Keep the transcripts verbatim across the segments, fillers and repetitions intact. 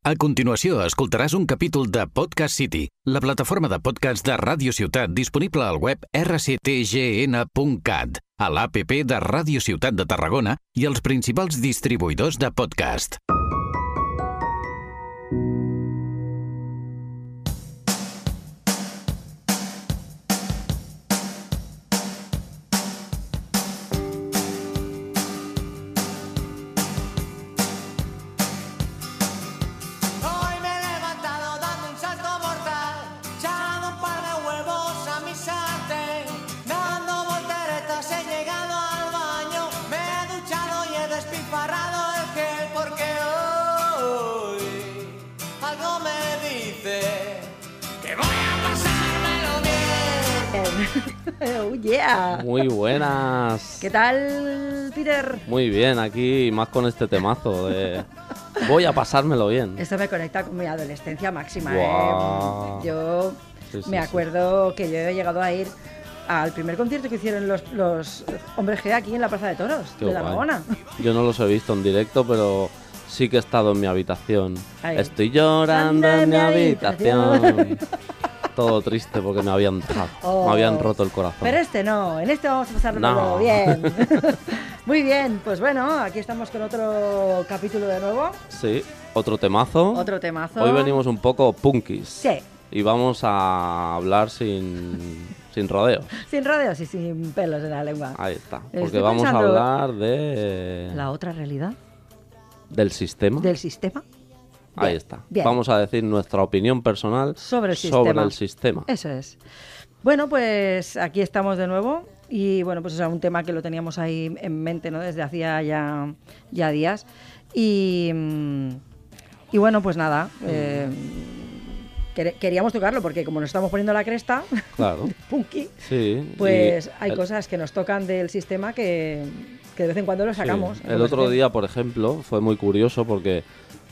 A continuació, escoltaràs un capítol de Podcast City, la plataforma de podcast de Ràdio Ciutat disponible al web r c t g n punt cat, a l'A P P de Ràdio Ciutat de Tarragona i els principals distribuïdors de podcast. Oh, yeah. Muy buenas. ¿Qué tal, Peter? Muy bien, aquí más con este temazo de voy a pasármelo bien. Esto me conecta con mi adolescencia máxima. Wow. ¿eh? Yo sí, sí, me acuerdo sí. que yo he llegado a ir al primer concierto que hicieron los, los Hombres G aquí en la Plaza de Toros Qué de guay. Tarragona. Yo no los he visto en directo, pero sí que he estado en mi habitación. Ahí. Estoy llorando en mi habitación. Todo triste porque me habían, oh, me habían roto el corazón. Pero este no, en este vamos a pasarlo no. bien. Muy bien, pues bueno, aquí estamos con otro capítulo de nuevo. Sí, otro temazo. Otro temazo. Hoy venimos un poco punkis. Sí. Y vamos a hablar sin, sin rodeos. Sin rodeos y sin pelos en la lengua. Ahí está, porque Estoy vamos a pensando hablar de... ¿La otra realidad? ¿Del sistema? ¿Del sistema? Ahí Bien, está. bien. Vamos a decir nuestra opinión personal sobre el, sobre sistema. el sistema. Eso es. Bueno, pues aquí estamos de nuevo y bueno, pues es un tema que lo teníamos ahí en mente, ¿no? Desde hacía ya, ya días. Y, y bueno, pues nada, eh, queríamos tocarlo porque como nos estamos poniendo la cresta, claro. punky, sí, pues hay el... cosas que nos tocan del sistema que, que de vez en cuando lo sacamos. Sí. El otro día, por ejemplo, fue muy curioso porque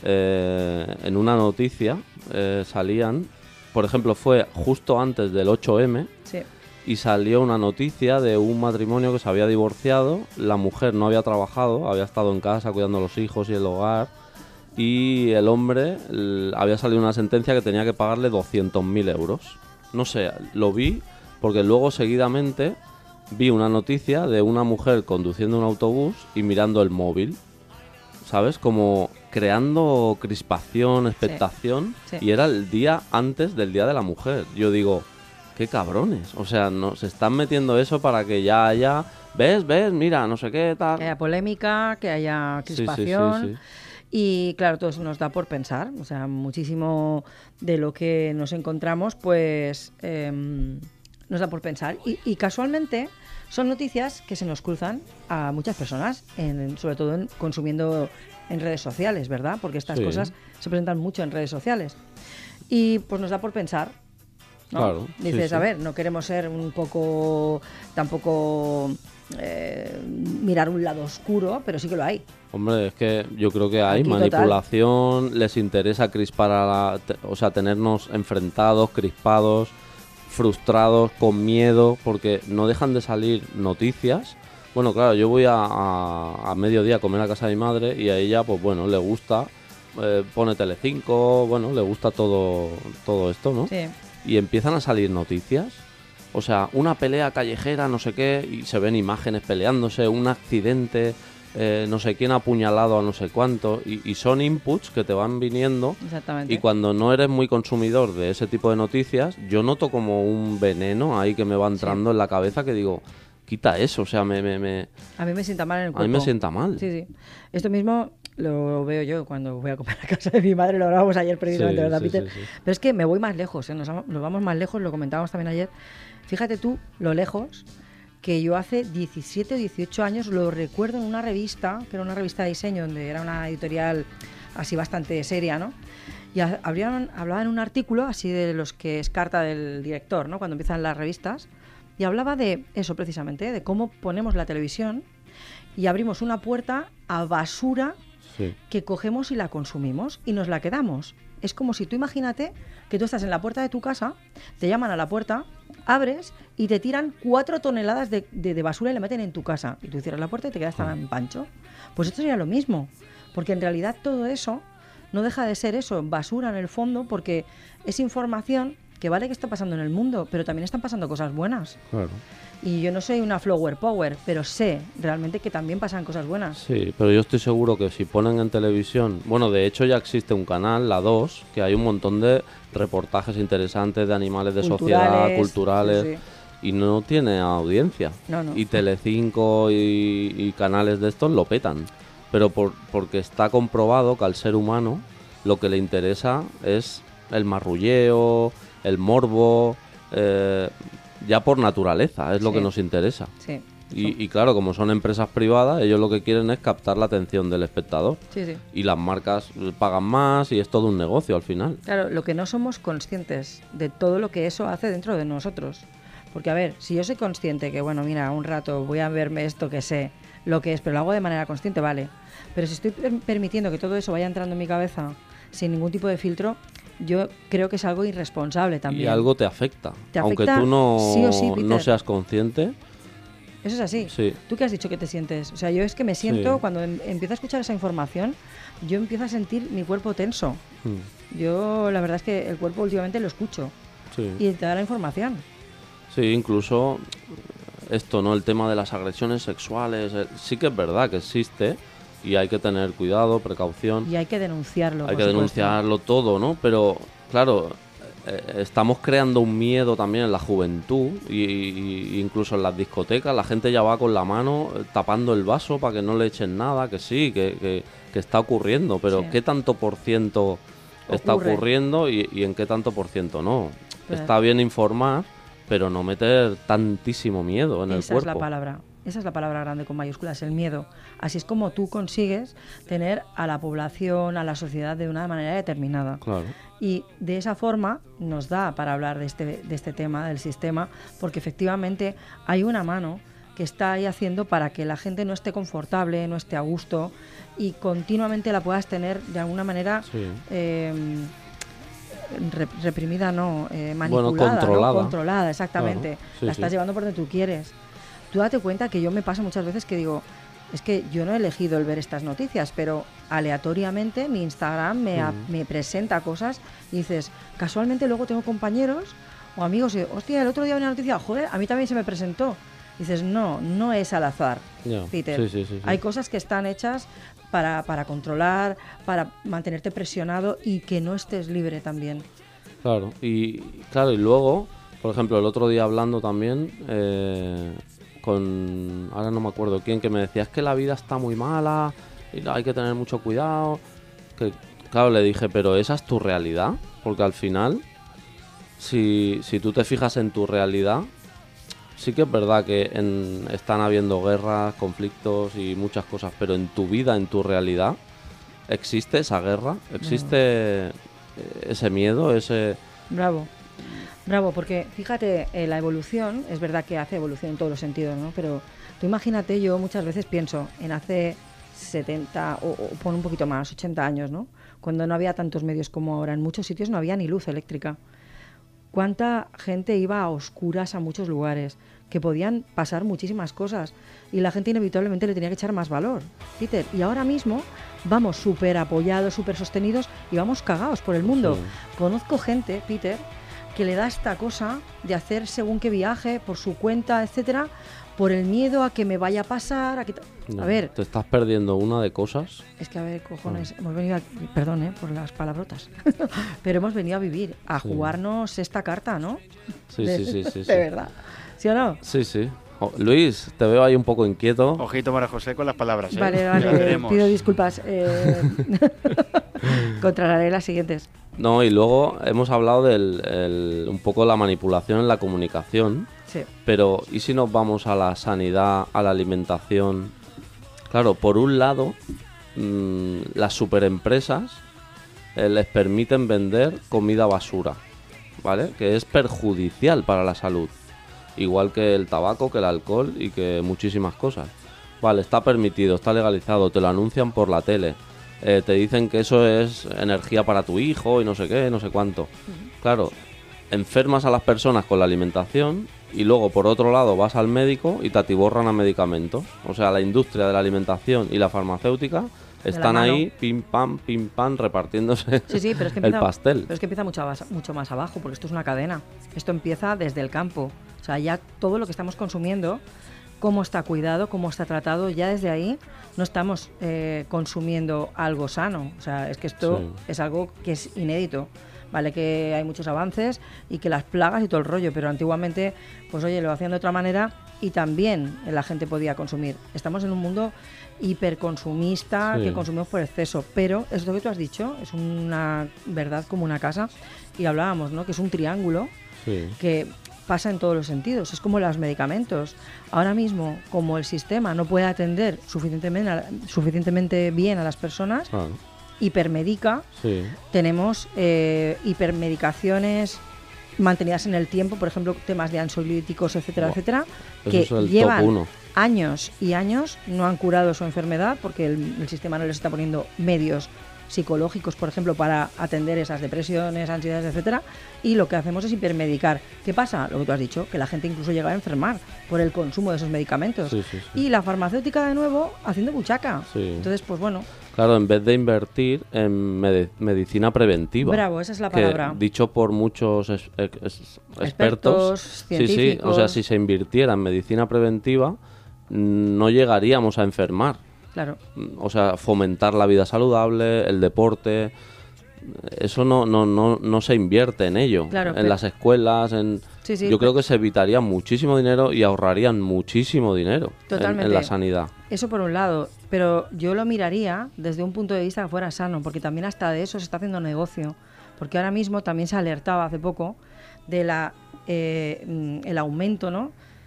Eh, en una noticia eh, salían, por ejemplo, fue justo antes del ocho eme sí. y salió una noticia de un matrimonio que se había divorciado, la mujer no había trabajado, había estado en casa cuidando a los hijos y el hogar, y el hombre el, había salido una sentencia que tenía que pagarle doscientos mil euros. No sé, lo vi porque luego seguidamente vi una noticia de una mujer conduciendo un autobús y mirando el móvil, ¿sabes? Como creando crispación, expectación, sí, sí. Y era el día antes del Día de la Mujer. Yo digo, qué cabrones, o sea, no se están metiendo eso para que ya haya, ves, ves, mira, no sé qué, tal. Que haya polémica, que haya crispación. Sí, sí, sí, sí. Y claro, todo eso nos da por pensar, o sea, muchísimo de lo que nos encontramos, pues eh, nos da por pensar. Y, y casualmente son noticias que se nos cruzan a muchas personas, en, sobre todo en, consumiendo en redes sociales, ¿verdad? Porque estas sí. cosas se presentan mucho en redes sociales. Y pues nos da por pensar, ¿no? Claro, Dices, sí, sí. a ver, no queremos ser un poco, tampoco eh, mirar un lado oscuro, pero sí que lo hay. Hombre, es que yo creo que hay Aquí, manipulación, total. Les interesa crispar a la, o sea, tenernos enfrentados, crispados, frustrados, con miedo, porque no dejan de salir noticias. Bueno, claro, yo voy a, a, a mediodía a comer a casa de mi madre y a ella, pues bueno, le gusta, eh, pone Telecinco, bueno, le gusta todo, todo esto, ¿no? Sí. Y empiezan a salir noticias, o sea, una pelea callejera, no sé qué, y se ven imágenes peleándose, un accidente, eh, no sé quién ha apuñalado a no sé cuánto, y, y son inputs que te van viniendo. Exactamente. Y cuando no eres muy consumidor de ese tipo de noticias, yo noto como un veneno ahí que me va entrando sí. en la cabeza que digo, quita eso, o sea, me, me, me... A mí me sienta mal en el cuerpo. A mí me sienta mal. Sí, sí. Esto mismo lo veo yo cuando voy a comer a casa de mi madre, lo hablábamos ayer precisamente, sí, ¿verdad, sí, Peter? Sí, sí. Pero es que me voy más lejos, ¿eh? nos, nos vamos más lejos, lo comentábamos también ayer. Fíjate tú lo lejos que yo hace diecisiete o dieciocho años lo recuerdo en una revista, que era una revista de diseño, donde era una editorial así bastante seria, ¿no? Y habrían, hablaba en un artículo así de los que es carta del director, ¿no? Cuando empiezan las revistas, y hablaba de eso precisamente, de cómo ponemos la televisión y abrimos una puerta a basura sí. que cogemos y la consumimos y nos la quedamos. Es como si tú imagínate que tú estás en la puerta de tu casa, te llaman a la puerta, abres y te tiran cuatro toneladas de, de, de basura y le meten en tu casa. Y tú cierras la puerta y te quedas tan en pancho. Pues esto sería lo mismo, porque en realidad todo eso no deja de ser eso, basura en el fondo, porque es información que vale que está pasando en el mundo, pero también están pasando cosas buenas. Claro. Y yo no soy una flower power, pero sé realmente que también pasan cosas buenas. Sí, pero yo estoy seguro que si ponen en televisión... Bueno, de hecho ya existe un canal, La dos, que hay un montón de reportajes interesantes de animales de Culturales, sociedad, culturales, sí, sí. y no tiene audiencia. No, no. Y Telecinco y, y canales de estos lo petan. Pero por, porque está comprobado que al ser humano lo que le interesa es el marrulleo, el morbo... Eh, ya por naturaleza, es lo Sí. que nos interesa. Sí. Y, y claro, como son empresas privadas, ellos lo que quieren es captar la atención del espectador. Sí, sí. Y las marcas pagan más y es todo un negocio al final. Claro, lo que no somos conscientes de todo lo que eso hace dentro de nosotros. Porque, a ver, si yo soy consciente que, bueno, mira, un rato voy a verme esto que sé, lo que es, pero lo hago de manera consciente, vale. Pero si estoy per- permitiendo que todo eso vaya entrando en mi cabeza sin ningún tipo de filtro, yo creo que es algo irresponsable también. Y algo te afecta. Te Aunque afecta tú no, sí o sí, Peter. no seas consciente. Eso es así. Sí. ¿Tú qué has dicho que te sientes? O sea, yo es que me siento, Sí. cuando em- empiezo a escuchar esa información, yo empiezo a sentir mi cuerpo tenso. Mm, Yo, la verdad es que el cuerpo últimamente lo escucho sí. y te da la información. Sí, incluso esto, ¿no? El tema de las agresiones sexuales. eh, Sí que es verdad que existe y hay que tener cuidado, precaución. Y hay que denunciarlo. Hay por que supuesto. denunciarlo todo, ¿no? Pero, claro, eh, estamos creando un miedo también en la juventud y, y- incluso en las discotecas. La gente ya va con la mano eh, tapando el vaso para que no le echen nada, que sí, que, que, que está ocurriendo. Pero Sí. ¿qué tanto por ciento está Ocurre. ocurriendo y, y en qué tanto por ciento no? Pues- Está bien informar, pero no meter tantísimo miedo en el Esa es cuerpo. la palabra. Esa es la palabra grande con mayúsculas, el miedo. Así es como tú consigues tener a la población, a la sociedad de una manera determinada. Claro. Y de esa forma nos da para hablar de este, de este tema, del sistema, porque efectivamente hay una mano que está ahí haciendo para que la gente no esté confortable, no esté a gusto y continuamente la puedas tener de alguna manera Sí. eh, re- reprimida, no, eh, manipulada, Bueno, controlada. ¿no? Controlada, exactamente. Claro, sí, la estás sí. llevando por donde tú quieres. Tú date cuenta que yo me pasa muchas veces que digo, es que yo no he elegido el ver estas noticias, pero aleatoriamente mi Instagram me, a- Mm. me presenta cosas y dices, casualmente luego tengo compañeros o amigos y, hostia, el otro día vi una noticia, joder, a mí también se me presentó. Dices, no, no es al azar, Ya. Peter. Sí, sí, sí, sí. Hay cosas que están hechas para, para controlar, para mantenerte presionado y que no estés libre también. Claro, y claro, y luego, por ejemplo, el otro día hablando también eh, con, ahora no me acuerdo quién, que me decía, es que la vida está muy mala y hay que tener mucho cuidado. Que, claro, le dije, pero esa es tu realidad, porque al final, si, si tú te fijas en tu realidad, sí que es verdad que en- están habiendo guerras, conflictos y muchas cosas, pero en tu vida, en tu realidad, ¿existe esa guerra? ¿Existe eh, ese miedo? ese Bravo. Bravo, porque fíjate, eh, la evolución, es verdad que hace evolución en todos los sentidos, ¿no? Pero tú imagínate, yo muchas veces pienso en hace setenta o, o pon un poquito más, ochenta años, ¿no? Cuando no había tantos medios como ahora, en muchos sitios no había ni luz eléctrica. ¿Cuánta gente iba a oscuras a muchos lugares? Que podían pasar muchísimas cosas y la gente inevitablemente le tenía que echar más valor, Peter. Y ahora mismo vamos súper apoyados, súper sostenidos y vamos cagados por el mundo. Sí. Conozco gente, Peter, que le da esta cosa de hacer según qué viaje, por su cuenta, etcétera, por el miedo a que me vaya a pasar, a que... ta- no, A ver, te estás perdiendo una de cosas. es que a ver, cojones, hemos venido a... Perdón, ¿eh? Por las palabrotas. Pero hemos venido a vivir, a Sí. jugarnos esta carta, ¿no? Sí, De- sí, sí, sí, De sí. verdad. ¿Sí o no? Sí, sí. Oh, Luis, te veo ahí un poco inquieto. Ojito, María José, con las palabras. ¿eh? Vale, Ya vale, veremos. pido disculpas. Eh... Controlaré las siguientes. No, y luego hemos hablado del el- un poco de la manipulación en la comunicación, Sí. pero ¿y si nos vamos a la sanidad, a la alimentación? Claro, por un lado, mm, las superempresas eh, les permiten vender comida basura, ¿vale? Que es perjudicial para la salud, igual que el tabaco, que el alcohol y que muchísimas cosas. Vale, está permitido, está legalizado, te lo anuncian por la tele. Eh, te dicen que eso es energía para tu hijo y no sé qué, no sé cuánto. Claro, enfermas a las personas con la alimentación y luego por otro lado vas al médico y te atiborran a medicamentos. O sea, la industria de la alimentación y la farmacéutica están ahí, pim pam, pim pam, repartiéndose sí, sí, pero es que el empieza, pastel. Pero es que empieza mucho, mucho más abajo, porque esto es una cadena. Esto empieza desde el campo. O sea, ya todo lo que estamos consumiendo, cómo está cuidado, cómo está tratado, ya desde ahí no estamos eh, consumiendo algo sano. O sea, es que esto sí. es algo que es inédito. Vale, que hay muchos avances y que las plagas y todo el rollo, pero antiguamente, pues oye, lo hacían de otra manera y también la gente podía consumir. Estamos en un mundo hiperconsumista, sí. que consumimos por exceso, pero es lo que tú has dicho, es una verdad como una casa, y hablábamos, ¿no?, que es un triángulo sí. que pasa en todos los sentidos, es como los medicamentos. Ahora mismo, como el sistema no puede atender suficientemente, suficientemente bien a las personas, ah. hipermedica, sí. tenemos eh, hipermedicaciones mantenidas en el tiempo, por ejemplo, temas de ansiolíticos, etcétera, wow. etcétera, que es llevan años y años, no han curado su enfermedad porque el, el sistema no les está poniendo medios psicológicos, por ejemplo, para atender esas depresiones, ansiedades, etcétera, y lo que hacemos es hipermedicar. ¿Qué pasa? Lo que tú has dicho, que la gente incluso llega a enfermar por el consumo de esos medicamentos. Sí, sí, sí. Y la farmacéutica, de nuevo, haciendo buchaca. Sí. Entonces, pues bueno... Claro, en vez de invertir en med- medicina preventiva. Bravo, esa es la palabra. Que, dicho por muchos es, es, es, expertos, expertos científicos. Sí, sí, o sea, si se invirtiera en medicina preventiva, no llegaríamos a enfermar. Claro. O sea, fomentar la vida saludable, el deporte, eso no no no no se invierte en ello. Claro, en pero... las escuelas, en sí, sí, yo pero... creo que se evitaría muchísimo dinero y ahorrarían muchísimo dinero en, en la sanidad. Eso por un lado, pero yo lo miraría desde un punto de vista que fuera sano, porque también hasta de eso se está haciendo negocio. Porque ahora mismo también se alertaba hace poco de la eh, el aumento, ¿no?,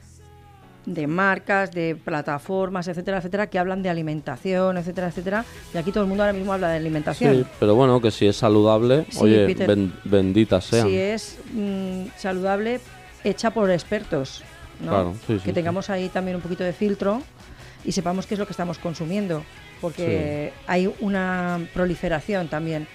de marcas, de plataformas, etcétera, etcétera, que hablan de alimentación, etcétera, etcétera, y aquí todo el mundo ahora mismo habla de alimentación. Sí, pero bueno, que si es saludable, sí, oye, Peter, ben, benditas sean. Si es mmm, saludable, hecha por expertos, ¿no? Claro, sí, sí, que tengamos sí. ahí también un poquito de filtro y sepamos qué es lo que estamos consumiendo, porque sí. hay una proliferación también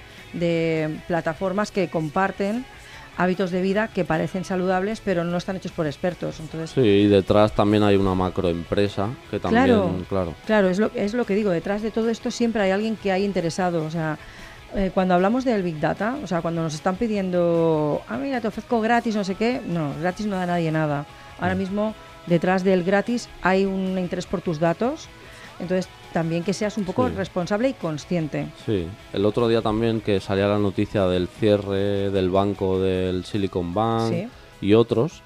de plataformas que comparten hábitos de vida que parecen saludables pero no están hechos por expertos. Entonces, sí, y detrás también hay una macroempresa que también, claro, claro, claro es, lo, es lo que digo, detrás de todo esto siempre hay alguien que hay interesado. O sea, eh, cuando hablamos del Big Data, o sea, cuando nos están pidiendo, ah, mira, te ofrezco gratis, no sé qué, no, gratis no da nadie nada. Ahora mismo, detrás del gratis hay un interés por tus datos. Entonces, también que seas un poco sí. responsable y consciente. Sí, el otro día también que salía la noticia del cierre del banco del Silicon Bank sí. y otros,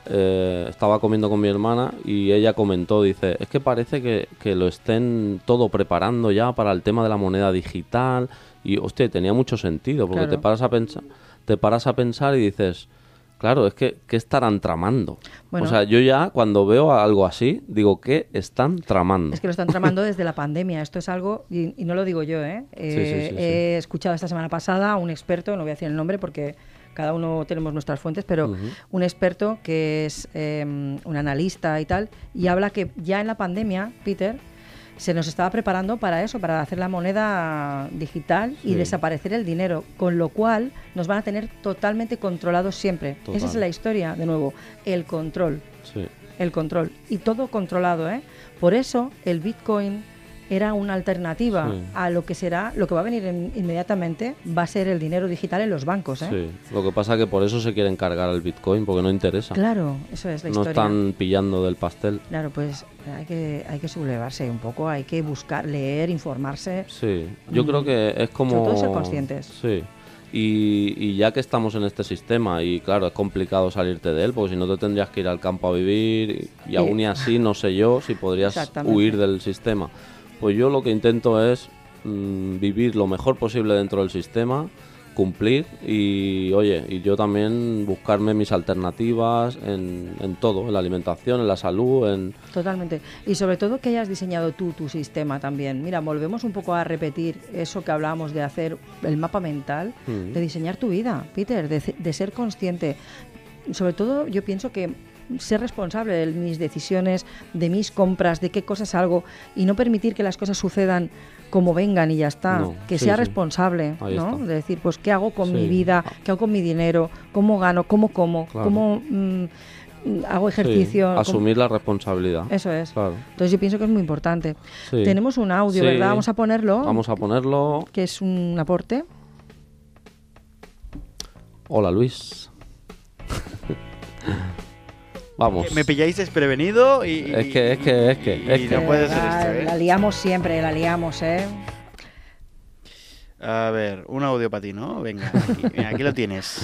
eh, estaba comiendo con mi hermana y ella comentó, dice, es que parece que, que lo estén todo preparando ya para el tema de la moneda digital y, hostia, tenía mucho sentido porque claro. te paras a pensar, te paras a pensar y dices... Claro, es que ¿qué estarán tramando? Bueno, o sea, yo ya cuando veo algo así, digo, ¿qué están tramando? Es que lo están tramando desde la pandemia. Esto es algo, y, y no lo digo yo, ¿eh? eh sí, sí, sí, he sí. escuchado esta semana pasada a un experto, no voy a decir el nombre porque cada uno tenemos nuestras fuentes, pero uh-huh. un experto que es eh, un analista y tal, y habla que ya en la pandemia, Peter, se nos estaba preparando para eso, para hacer la moneda digital y sí. desaparecer el dinero, con lo cual nos van a tener totalmente controlados siempre. Total. Esa es la historia, de nuevo, el control. Sí. El control. Y todo controlado, ¿eh? Por eso el Bitcoin era una alternativa sí. a lo que será, lo que va a venir en, inmediatamente, va a ser el dinero digital en los bancos, ¿eh? Sí, lo que pasa es que por eso se quieren cargar el Bitcoin, porque no interesa. Claro, eso es la no historia. No están pillando del pastel. Claro, pues hay que hay que sublevarse un poco, hay que buscar, leer, informarse. Sí, yo mm. creo que es como... Sobre todo ser conscientes. Sí, y, y ya que estamos en este sistema, y claro, es complicado salirte de él, porque si no te tendrías que ir al campo a vivir, y, y aún y así no sé yo si podrías huir del sistema. Pues yo lo que intento es mmm, vivir lo mejor posible dentro del sistema, cumplir y, oye, y yo también buscarme mis alternativas en, en todo, en la alimentación, en la salud, en... Totalmente. Y sobre todo que hayas diseñado tú tu sistema también. Mira, volvemos un poco a repetir eso que hablábamos de hacer el mapa mental, mm. de diseñar tu vida, Peter, de, de ser consciente. Sobre todo yo pienso que ser responsable de mis decisiones, de mis compras, de qué cosas hago y no permitir que las cosas sucedan como vengan y ya está, no, que sí, sea sí. responsable, ahí ¿no? Está. De decir, pues qué hago con sí. mi vida, qué hago con mi dinero, cómo gano, cómo como, claro. cómo mmm, hago ejercicio. Sí, asumir la responsabilidad. Eso es. Claro. Entonces yo pienso que es muy importante. Sí. Tenemos un audio, Sí. ¿verdad? Vamos a ponerlo. Vamos a ponerlo. Que es un aporte. Hola, Luis. Vamos. Me pilláis desprevenido y... Es que, es que, es que, y- es y que. no puede ser Ah, esto, ¿eh? La liamos siempre, la liamos, ¿eh? A ver, un audio para ti, ¿no? Venga, aquí, venga, aquí lo tienes.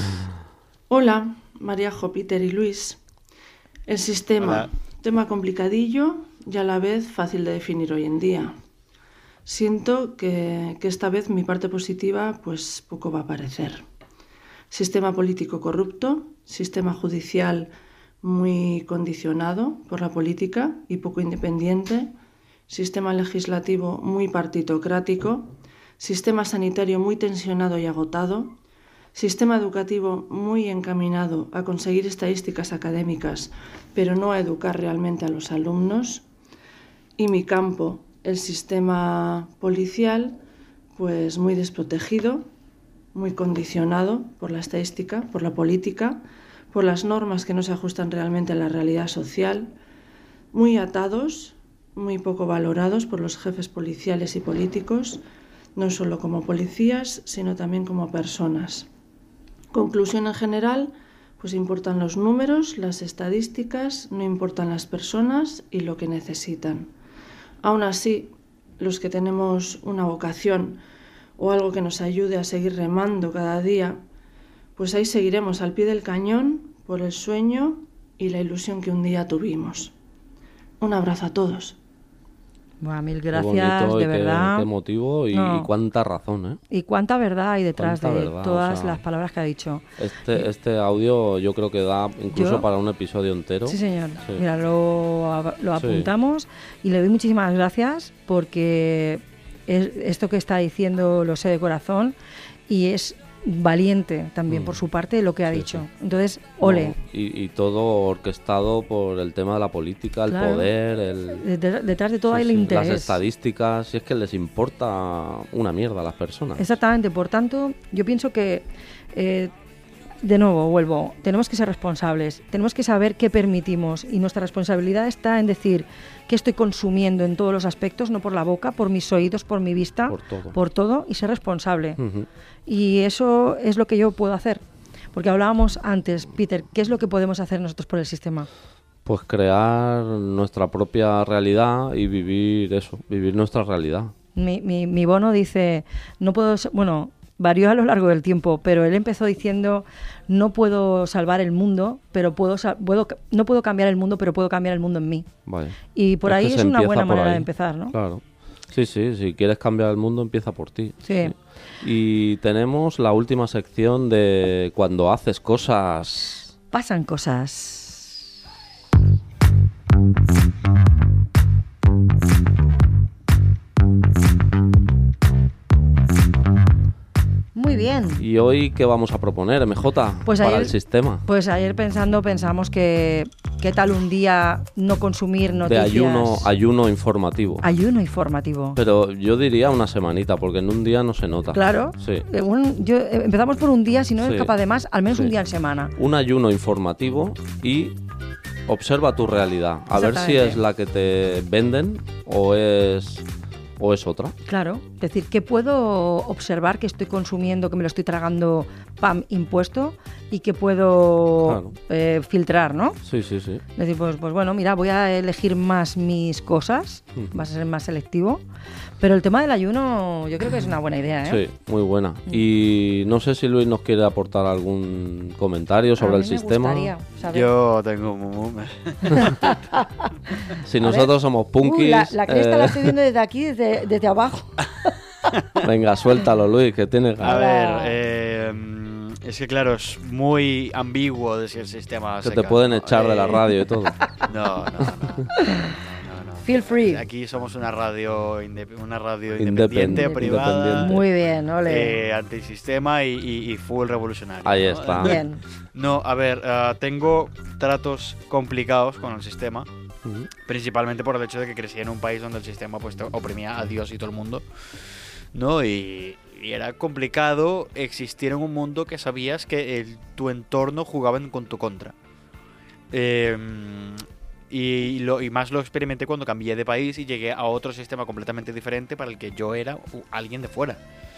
Hola, Maríajo, Peter y Luis. El sistema, Hola. tema complicadillo y a la vez fácil de definir hoy en día. Siento que, que esta vez mi parte positiva pues poco va a aparecer. Sistema político corrupto, sistema judicial muy condicionado por la política y poco independiente, sistema legislativo muy partitocrático, sistema sanitario muy tensionado y agotado, sistema educativo muy encaminado a conseguir estadísticas académicas, pero no a educar realmente a los alumnos, y mi campo, el sistema policial, pues muy desprotegido, muy condicionado por la estadística, por la política, por las normas que no se ajustan realmente a la realidad social, muy atados, muy poco valorados por los jefes policiales y políticos, no solo como policías, sino también como personas. Conclusión en general, pues importan los números, las estadísticas, no importan las personas y lo que necesitan. Aún así, los que tenemos una vocación o algo que nos ayude a seguir remando cada día, pues ahí seguiremos al pie del cañón por el sueño y la ilusión que un día tuvimos. Un abrazo a todos. Buah, mil Qué gracias, bonito y de qué- verdad. Qué motivo y, No. y cuánta razón, ¿eh? Y cuánta verdad hay detrás Cuánta de verdad, o todas sea, las palabras que ha dicho. Este, este audio yo creo que da incluso Yo- para un episodio entero. Sí, señor. Sí. Mira, lo, lo Sí. apuntamos y le doy muchísimas gracias porque es, esto que está diciendo lo sé de corazón y es valiente también Mm. por su parte lo que ha Sí, dicho. sí. Entonces, ole. No, y, y todo orquestado por el tema de la política, el Claro. poder, el... Det- Detrás de todo sí, hay el sí, interés. las estadísticas, si es que les importa una mierda a las personas. Exactamente, por tanto, yo pienso que, eh, de nuevo, vuelvo, tenemos que ser responsables, tenemos que saber qué permitimos y nuestra responsabilidad está en decir qué estoy consumiendo en todos los aspectos, no por la boca, por mis oídos, por mi vista, Por todo. por todo y ser responsable. Ujú. Y eso es lo que yo puedo hacer. Porque hablábamos antes, Peter, ¿qué es lo que podemos hacer nosotros por el sistema? Pues crear nuestra propia realidad y vivir eso, vivir nuestra realidad. Mi, mi, mi bono dice, no puedo, sa- bueno, varió a lo largo del tiempo, pero él empezó diciendo, no puedo salvar el mundo, pero puedo, sa- puedo ca- no puedo cambiar el mundo, pero puedo cambiar el mundo en mí. Vale. Y por Es ahí que es se una empieza buena por manera ahí. de empezar, ¿no? Claro. Sí, sí, si quieres cambiar el mundo, empieza por ti. Sí. Y tenemos la última sección de cuando haces cosas. Pasan cosas. Muy bien. ¿Y hoy qué vamos a proponer, M J? Pues para ayer- el sistema. Pues ayer pensando, pensamos que qué tal un día no consumir De noticias. ayuno, ayuno informativo. Ayuno informativo. Pero yo diría una semanita, porque en un día no se nota. Claro. Sí. Eh, un- yo, eh, empezamos por un día, si no Sí. es capaz de más, al menos Sí. un día en semana. Un ayuno informativo y observa tu realidad. A ver si Exactamente. es la que te venden o es, o es otra. Claro. Es decir, que puedo observar que estoy consumiendo, que me lo estoy tragando pam impuesto y que puedo Claro. eh, filtrar, ¿no? Sí, sí, sí. Es decir, pues, pues bueno, mira, voy a elegir más mis cosas, Ujú. vas a ser más selectivo. Pero el tema del ayuno yo creo que es una buena idea, ¿eh? Sí, muy buena. Y no sé si Luis nos quiere aportar algún comentario sobre A el mí me sistema. gustaría saber. Yo tengo... mu- mu- Si A nosotros somos punkis. Uy, la, la cresta eh, la estoy viendo desde aquí, desde, desde abajo. Venga, suéltalo, Luis, que tienes A ganas. ver, Ahora- eh, mm, es que claro, es muy ambiguo decir el sistema Que se te cae, pueden ¿no? echar de la Eh, radio y todo. No, no, no. no, no. Feel free. Aquí somos una radio, indep- una radio Independiente, independiente, privada, independiente. Muy bien, ole. eh, antisistema y, y, y full revolucionario. Ahí ¿no? está. Bien. No, a ver, ah, tengo tratos complicados con el sistema, Ujú. principalmente por el hecho de que crecí en un país donde el sistema pues te oprimía a Dios y todo el mundo, ¿no? Y, y era complicado existir en un mundo que sabías que el- tu entorno jugaba en- con tu contra. Eh, y, lo, y más lo experimenté cuando cambié de país y llegué a otro sistema completamente diferente para el que yo era alguien de fuera.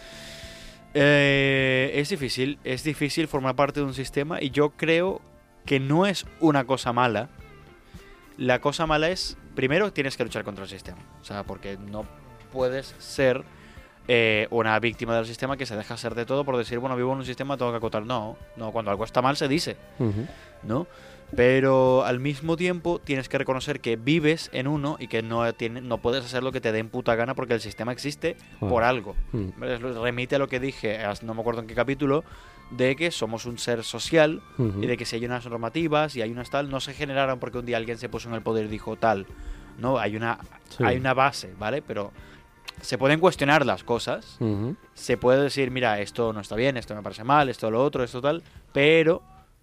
Eh, es difícil, es difícil formar parte de un sistema y yo creo que no es una cosa mala. La cosa mala es, primero tienes que luchar contra el sistema, o sea, porque no puedes ser eh, una víctima del sistema que se deja ser de todo por decir, bueno, vivo en un sistema, tengo que acotar. No, no, cuando algo está mal se dice, Uh-huh. ¿no? Pero al mismo tiempo tienes que reconocer que vives en uno y que no, tiene, no puedes hacer lo que te dé en puta gana porque el sistema existe Ah. por algo. Uh-huh. Remite a lo que dije, no me acuerdo en qué capítulo, de que somos un ser social Uh-huh. y de que si hay unas normativas y hay unas tal, no se generaron porque un día alguien se puso en el poder y dijo tal. No, hay una, Sí. hay una base, ¿vale? Pero se pueden cuestionar las cosas. Uh-huh. Se puede decir, mira, esto no está bien, esto me parece mal, esto lo otro, esto tal, pero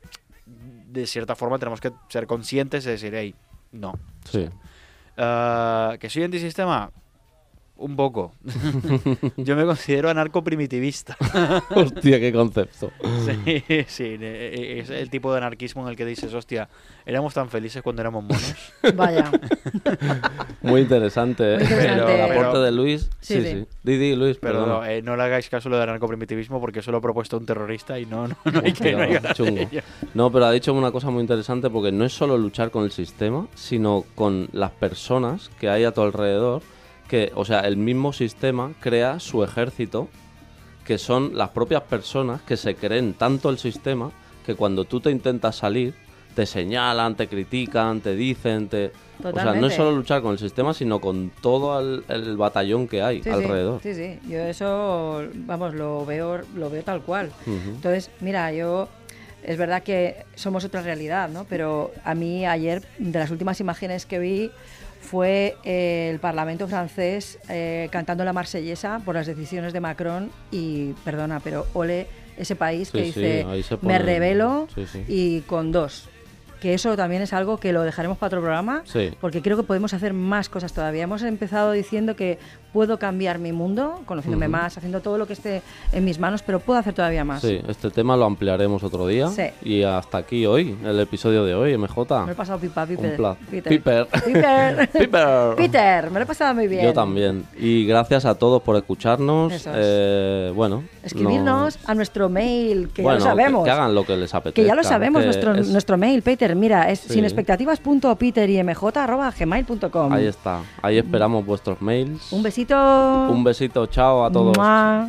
de cierta forma tenemos que ser conscientes de decir, hey, no. Sí. Uh, ¿Que soy antisistema? Un poco. Yo me considero anarco-primitivista. Hostia, qué concepto. Sí, sí, es el tipo de anarquismo en el que dices, hostia, éramos tan felices cuando éramos monos. Vaya. Muy interesante, ¿eh? Muy interesante. Pero el aporte Pero- de Luis. Sí, Sí, sí. sí. Di, di, Luis, Pero perdona. no, eh, no le hagáis caso lo de anarco-primitivismo porque eso lo ha propuesto un terrorista y no, no, no hay que... No, hay Hostia, que chungo. No, pero ha dicho una cosa muy interesante porque no es solo luchar con el sistema, sino con las personas que hay a tu alrededor, que, o sea, el mismo sistema crea su ejército, que son las propias personas que se creen tanto el sistema que cuando tú te intentas salir, te señalan, te critican, te dicen, te... O sea, no Totalmente. es solo luchar con el sistema, sino con todo el, el batallón que hay Sí, alrededor. Sí, sí, sí. Yo eso, vamos, lo veo, lo veo tal cual. Ujú. Entonces, mira, yo es verdad que somos otra realidad, ¿no? Pero a mí ayer, de las últimas imágenes que vi, fue eh, el Parlamento francés eh, cantando la Marsellesa por las decisiones de Macron y, perdona, pero ole ese país que Sí, sí, dice, ahí se me ponen- rebelo sí, sí. y con dos. Que eso también es algo que lo dejaremos para otro programa, Sí. porque creo que podemos hacer más cosas todavía. Hemos empezado diciendo que puedo cambiar mi mundo, conociéndome Ujú. más, haciendo todo lo que esté en mis manos, pero puedo hacer todavía más. Sí, este tema lo ampliaremos otro día. Sí. Y hasta aquí hoy, el episodio de hoy, M J. Me lo he pasado pipa, piper. Un pla- Peter. Piper. Piper. Piper. Peter, me lo he pasado muy bien. Yo también. Y gracias a todos por escucharnos. Eso es. Eh, bueno, Escribirnos no- a nuestro mail, que bueno, ya lo sabemos. Que, que hagan lo que les apetezca. Que ya lo sabemos, que nuestro, es- nuestro mail, Peter. Mira, es Sí. sin expectativas punto peter y m j arroba gmail punto com. Ahí está. Ahí esperamos vuestros mails. Un besito. Un besito. Chao a todos. Mua.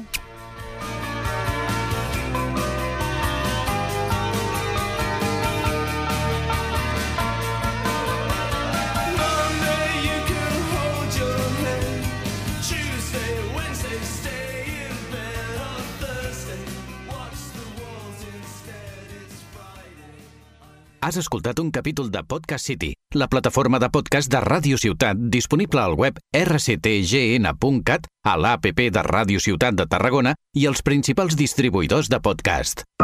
Monday you can hold your head. Tuesday, Wednesday, stay in bed. On Thursday, watch the walls instead. It's Friday. Has escoltat un capítol de Podcast City, la plataforma de podcast de Ràdio Ciutat disponible al web r c t g n punt cat, a l'A P P de Ràdio Ciutat de Tarragona i els principals distribuïdors de podcast.